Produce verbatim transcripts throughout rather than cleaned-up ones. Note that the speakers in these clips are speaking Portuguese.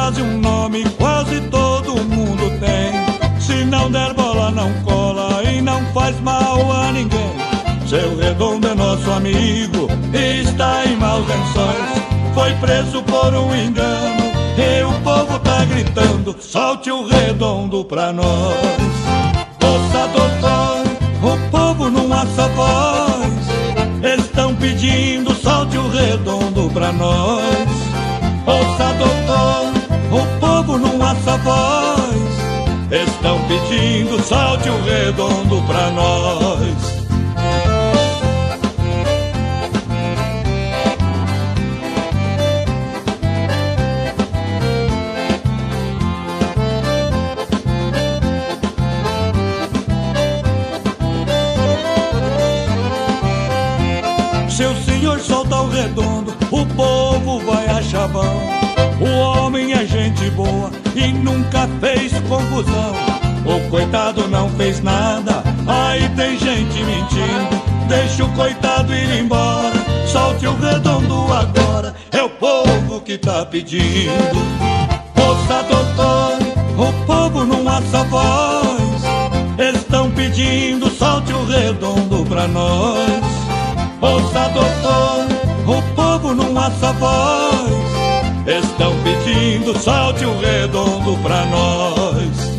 frase, um nome, quase todo mundo tem. Se não der bola não cola e não faz mal a ninguém. Seu Redondo é nosso amigo e está em maus lençóis. Foi preso por um engano e o povo tá gritando: solte o Redondo pra nós. Ouça, doutor, o povo numa só voz estão pedindo: solte o Redondo pra nós. Ouça, doutor, o povo numa só voz estão pedindo: solte o Redondo pra nós. Se o senhor soltar o Redondo, o povo vai achar bom. O homem é gente boa e nunca fez confusão. O coitado não fez nada, aí tem gente mentindo. Deixa o coitado ir embora, solte o Redondo agora. É o povo que tá pedindo. Ouça, doutor, o povo numa só voz estão pedindo: solte o Redondo pra nós. Ouça, doutor, o povo numa só voz estão pedindo: solte o Redondo pra nós.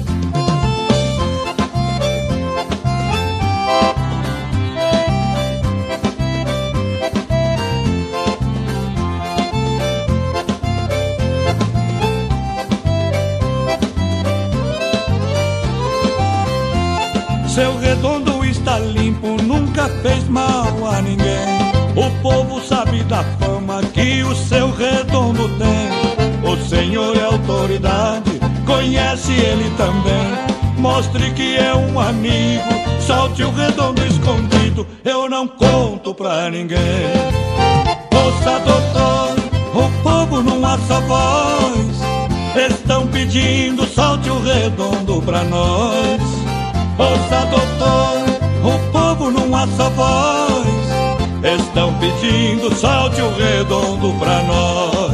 Seu Redondo está limpo, nunca fez mal a ninguém. O povo sabe da fama que o seu Redondo tem. O senhor é autoridade, conhece ele também. Mostre que é um amigo, solte o Redondo escondido, eu não conto pra ninguém. Ouça, doutor, o povo numa só voz estão pedindo: solte o Redondo pra nós. Ouça, doutor, o povo numa só voz estão pedindo: solte o Redondo pra nós.